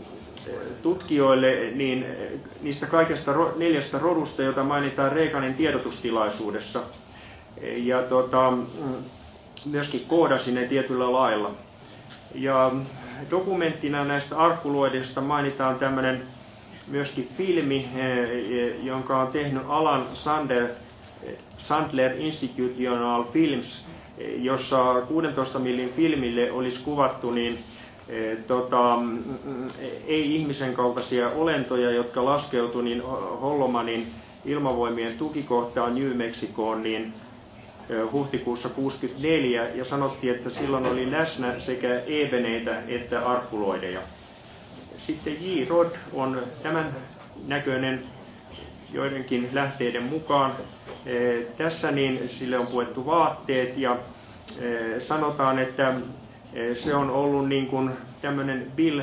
tutkijoille niin niistä kaikesta neljästä rodusta, jota mainitaan Reaganin tiedotustilaisuudessa, ja tota, myöskin koodasi ne tietyllä lailla. Ja dokumenttina näistä arkkuloideista mainitaan tämmöinen myöskin filmi, jonka on tehnyt Alan Sandler, Sandler Institutional Films, jossa kuusitoista millin filmille olisi kuvattu niin, e, tota, ei-ihmisen kaltaisia olentoja, jotka laskeutui niin Hollomanin ilmavoimien tukikohtaan New Mexicoon niin huhtikuussa kuusikymmentäneljä, ja sanottiin, että silloin oli läsnä sekä ebeneitä että arkkuloideja. Sitten J-rod on tämän näköinen joidenkin lähteiden mukaan. E, tässä niin sille on puettu vaatteet, ja e, sanotaan, että e, se on ollut niin kuin tämmöinen Bill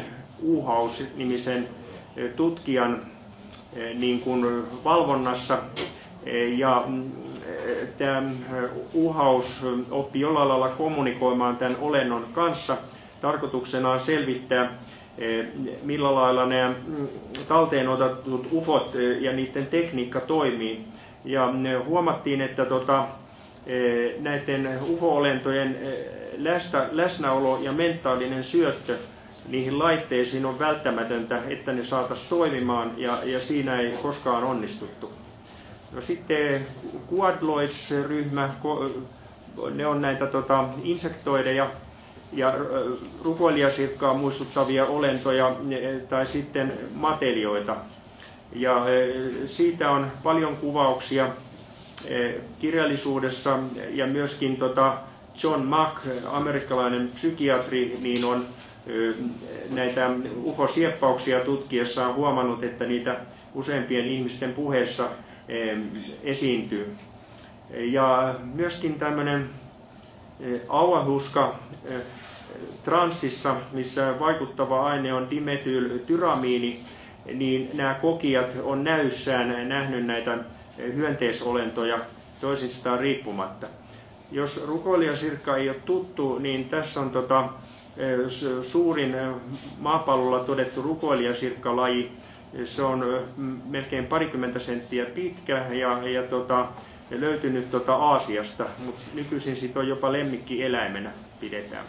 Uhaus-nimisen e, tutkijan e, niin kuin valvonnassa, Ja tämä uhaus oppi jollain lailla kommunikoimaan tämän olennon kanssa. Tarkoituksena on selvittää, millä lailla nämä talteen otetut ufot ja niiden tekniikka toimii. Ja huomattiin, että tota, näiden ufo-olentojen läsnäolo ja mentaalinen syöttö niihin laitteisiin on välttämätöntä, että ne saataisiin toimimaan, ja, ja siinä ei koskaan onnistuttu. No sitten Quadloids-ryhmä, ne on näitä tota, insektoideja ja rukoilijasirkkaa muistuttavia olentoja tai sitten matelioita. Ja siitä on paljon kuvauksia kirjallisuudessa, ja myöskin tota John Mack, amerikkalainen psykiatri, niin on näitä ufo-sieppauksia tutkiessaan huomannut, että niitä useimpien ihmisten puheessa esiintyy. Ja myöskin tämmöinen auahuska transsissa, missä vaikuttava aine on dimetyltyramiini, niin nämä kokijat on näyssään nähnyt näitä hyönteisolentoja toisistaan riippumatta. Jos rukoilijasirkka ei ole tuttu, niin tässä on tota, suurin maapallolla todettu rukoilijasirkkalaji. Se on melkein parikymmentä senttiä pitkä ja, ja tota, löytynyt tota Aasiasta, mutta nykyisin siitä on jopa lemmikkieläimenä pidetään.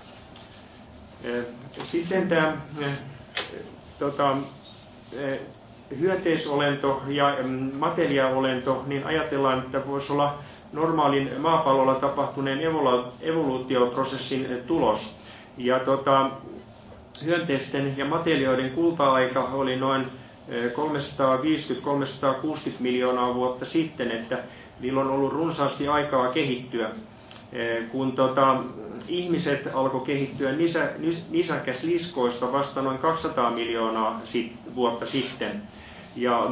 Sitten tämä tota, hyönteisolento ja mateliaolento, niin ajatellaan, että voisi olla normaalin maapallolla tapahtuneen evoluutioprosessin tulos. Ja tota, hyönteisten ja matelioiden kulta-aika oli noin kolmesataaviisikymmentä kolmesataakuusikymmentä miljoonaa vuotta sitten, että niillä on ollut runsaasti aikaa kehittyä. Kun tota, ihmiset alkoi kehittyä nisä, nisäkäsliskoista vasta noin kaksisataa miljoonaa sit, vuotta sitten. Ja,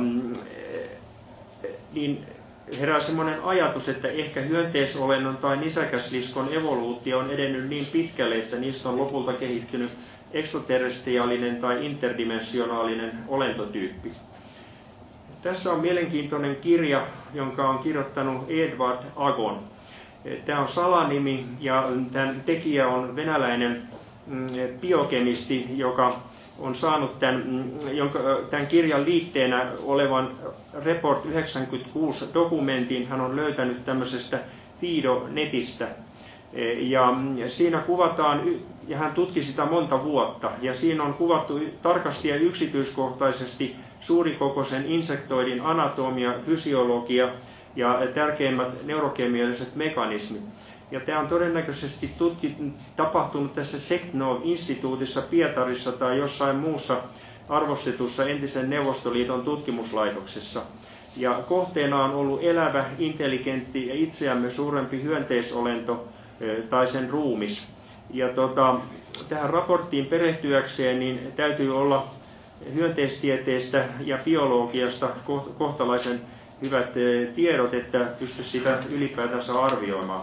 niin herää semmoinen ajatus, että ehkä hyönteisolennon tai nisäkäsliskon evoluutio on edennyt niin pitkälle, että niistä on lopulta kehittynyt ekstraterrestriaalinen tai interdimensionaalinen olentotyyppi. Tässä on mielenkiintoinen kirja, jonka on kirjoittanut Edward Agon. Tämä on salanimi ja tämän tekijä on venäläinen biokemisti, joka on saanut tämän, jonka, tämän kirjan liitteenä olevan Report yhdeksänkymmentäkuusi dokumentin. Hän on löytänyt tämmöisestä Fido-netistä. Ja siinä kuvataan, ja hän tutki sitä monta vuotta, ja siinä on kuvattu tarkasti ja yksityiskohtaisesti suurikokoisen insektoidin anatomia, fysiologia ja tärkeimmät neurokemialliset mekanismit. Ja tämä on todennäköisesti tutki, tapahtunut tässä Seknov-instituutissa Pietarissa tai jossain muussa arvostetussa entisen Neuvostoliiton tutkimuslaitoksessa. Ja kohteena on ollut elävä, intelligentti ja itseämme suurempi hyönteisolento tai sen ruumis. Ja tota, tähän raporttiin perehtyäkseen niin täytyy olla hyönteistieteestä ja biologiasta kohtalaisen hyvät tiedot, että pystyisi sitä ylipäätänsä arvioimaan.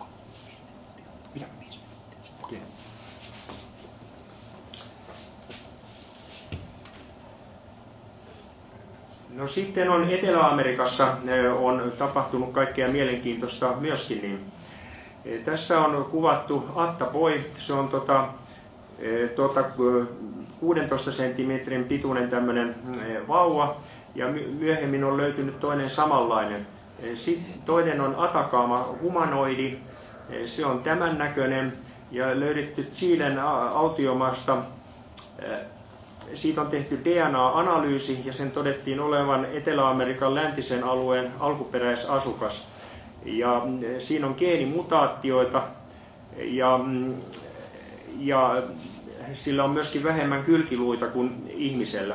No sitten on Etelä-Amerikassa on tapahtunut kaikkea mielenkiintoista myöskin. Niin tässä on kuvattu Atta Boy, se on tota, tota, kuudentoista senttimetrin pituinen tämmöinen vauva, ja myöhemmin on löytynyt toinen samanlainen. Sitten toinen on Atacama humanoidi, se on tämän näköinen, ja löydetty Chilen autiomaasta. Siitä on tehty D N A-analyysi ja sen todettiin olevan Etelä-Amerikan läntisen alueen alkuperäisasukas. Ja siinä on geenimutaatioita ja, ja sillä on myöskin vähemmän kylkiluita kuin ihmisellä.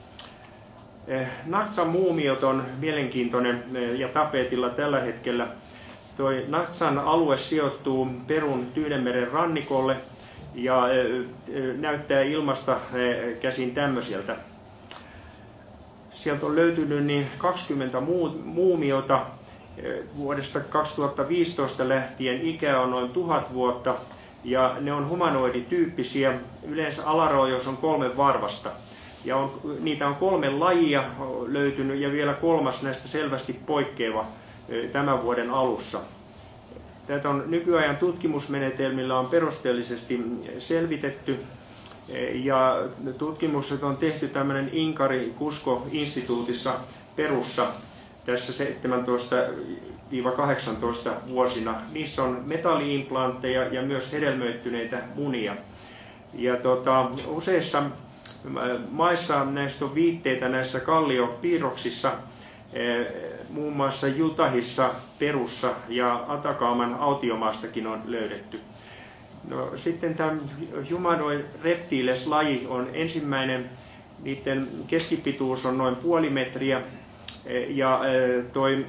Natsan muumiot on mielenkiintoinen ja tapetilla tällä hetkellä. Toi Natsan alue sijoittuu Perun Tyynenmeren rannikolle ja näyttää ilmasta käsin tämmöiseltä. Sieltä on löytynyt niin kaksikymmentä muumiota. Vuodesta kaksituhattaviisitoista lähtien ikä on noin tuhat vuotta ja ne on humanoidityyppisiä. Yleensä alaraojoissa on kolme varvasta. Ja on, niitä on kolme lajia löytynyt ja vielä kolmas näistä selvästi poikkeava tämän vuoden alussa. Tätä on nykyajan tutkimusmenetelmillä on perusteellisesti selvitetty ja tutkimukset on tehty tämmöinen Inkari Kusko-instituutissa Perussa tässä seitsemäntoista kahdeksantoista vuosina. Niissä on metalli-implantteja ja myös hedelmöittyneitä munia. Ja tota, useissa maissa näistä on viitteitä näissä kalliopiirroksissa, muun muassa Utahissa, Perussa ja Atakaman autiomaastakin on löydetty. No, sitten tämä Humanoid reptiles-laji on ensimmäinen, niiden keskipituus on noin puoli metriä ja toi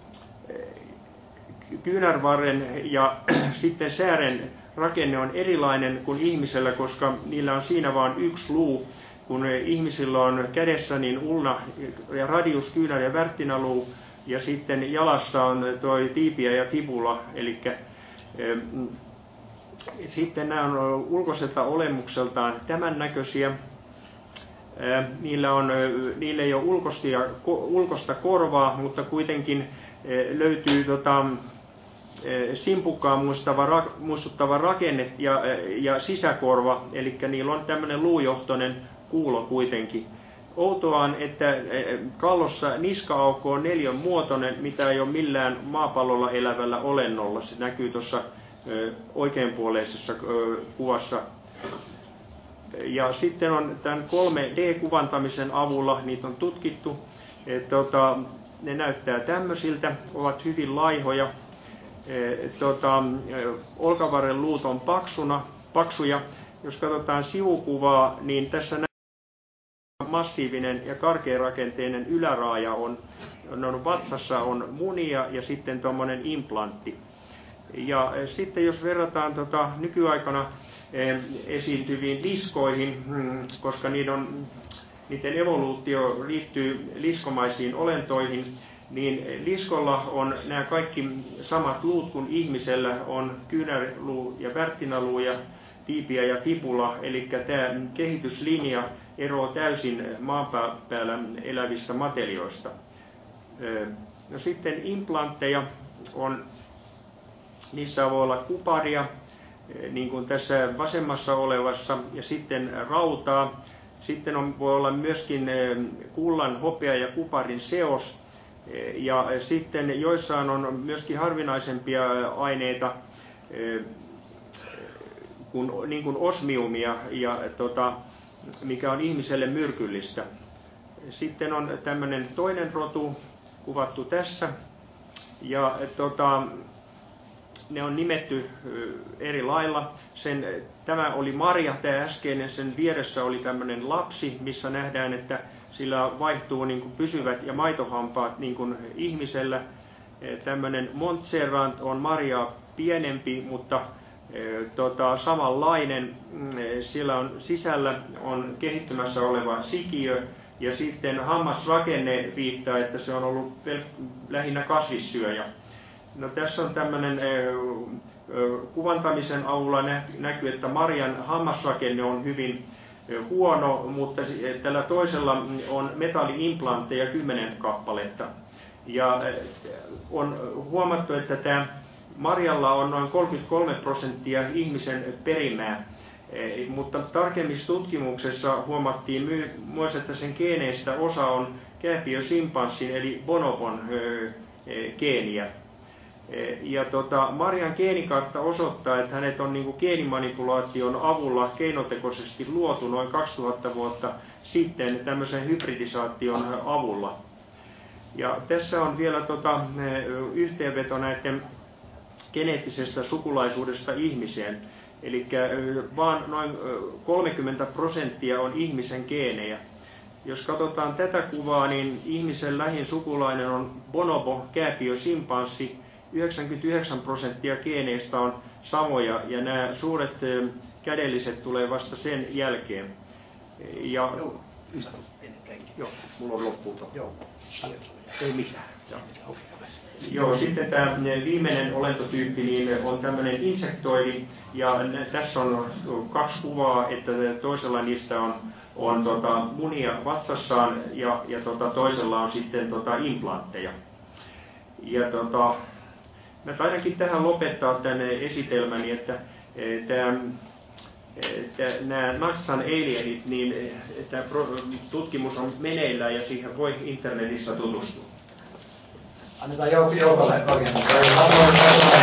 kyynärvarren ja sitten säären rakenne on erilainen kuin ihmisellä, koska niillä on siinä vain yksi luu, kun ihmisillä on kädessä niin ulna ja radius, kyynär ja värttinaluu ja sitten jalassa on toi tiipiä ja fibula, eli sitten nämä on ulkoiselta olemukseltaan tämän näköisiä. Niillä, on, niillä ei ole ulkoista, ulkoista korvaa, mutta kuitenkin löytyy tota, simpukkaa muistuttava, muistuttava rakenne ja, ja sisäkorva, eli niillä on tämmöinen luujohtoinen kuulo kuitenkin. Outoa on, että kallossa niska-aukko on neljän muotoinen, mitä ei ole millään maapallolla elävällä olennolla. Se näkyy tuossa oikeanpuoleisessa kuvassa. Ja sitten on tämän kolme D-kuvantamisen avulla, niitä on tutkittu. Et, tota, ne näyttää tämmöisiltä, ovat hyvin laihoja. Et, tota, olkavarren luut on paksuna, paksuja. Jos katsotaan sivukuvaa, niin tässä näkyy massiivinen ja karkearakenteinen yläraaja on, on vatsassa on munia ja sitten tuommoinen implantti. Ja sitten jos verrataan tota, nykyaikana eh, esiintyviin liskoihin, hmm, koska niiden, on, niiden evoluutio liittyy liskomaisiin olentoihin, niin liskolla on nämä kaikki samat luut kuin ihmisellä on kyynärluu ja värttinaluu ja tiipiä ja fibula, eli tämä kehityslinja eroaa täysin maan päällä elävistä matelioista. No sitten implantteja on, niissä voi olla kuparia, niin kuin tässä vasemmassa olevassa, ja sitten rautaa. Sitten on, voi olla myöskin kullan, hopea ja kuparin seos. Ja sitten joissain on myöskin harvinaisempia aineita, kun, niin kuin osmiumia, ja, tota, mikä on ihmiselle myrkyllistä. Sitten on tämmöinen toinen rotu kuvattu tässä. Ja, tota, ne on nimetty eri lailla. Sen, tämä oli marja, tämä äskeinen, sen vieressä oli tämmöinen lapsi, missä nähdään, että sillä vaihtuu niin kuin pysyvät ja maitohampaat niin kuin ihmisellä. Tämmöinen Montserrat on marjaa pienempi, mutta e, tota, samanlainen. Siellä on sisällä on kehittymässä oleva sikiö ja sitten hammasrakenne viittaa, että se on ollut lähinnä kasvissyöjä. No, tässä on tämmöinen kuvantamisen avulla näkyy, että marjan hammasrakenne on hyvin huono, mutta tällä toisella on metalli-implantteja kymmenen kappaletta. Ja on huomattu, että tämä marjalla on noin kolmekymmentäkolme prosenttia ihmisen perimää, mutta tarkemmissa tutkimuksessa huomattiin myös, että sen geeneistä osa on kääpiösimpanssin eli bonobon geeniä. Ja tota, Marian geenikartta osoittaa, että hänet on niin kuin geenimanipulaation avulla keinotekoisesti luotu noin kaksituhatta vuotta sitten tämmöisen hybridisaation avulla. Ja tässä on vielä tota, yhteenveto näiden geneettisestä sukulaisuudesta ihmiseen. Eli vain noin kolmekymmentä prosenttia on ihmisen geenejä. Jos katsotaan tätä kuvaa, niin ihmisen lähin sukulainen on bonobo, kääpiösimpanssi. yhdeksänkymmentäyhdeksän prosenttia geeneistä on samoja ja nämä suuret kädelliset tulee vasta sen jälkeen. Ja Joo, mulla on loppuun.
Joo,
ei mitään. Joo. Joo, sitten tämä viimeinen olentotyyppi niin on tämmöinen insektoidi, ja tässä on kaksi kuvaa, että toisella niistä on, on tota, munia vatsassaan, ja, ja tota, toisella on sitten tota, implantteja. Ja tota, mä taidankin tähän lopettaa tämän esitelmäni, että tämä nämä Nassan alienit, niin tämä tutkimus on meneillään ja siihen voi internetissä tutustua.
Annetaan Joukolle oikein.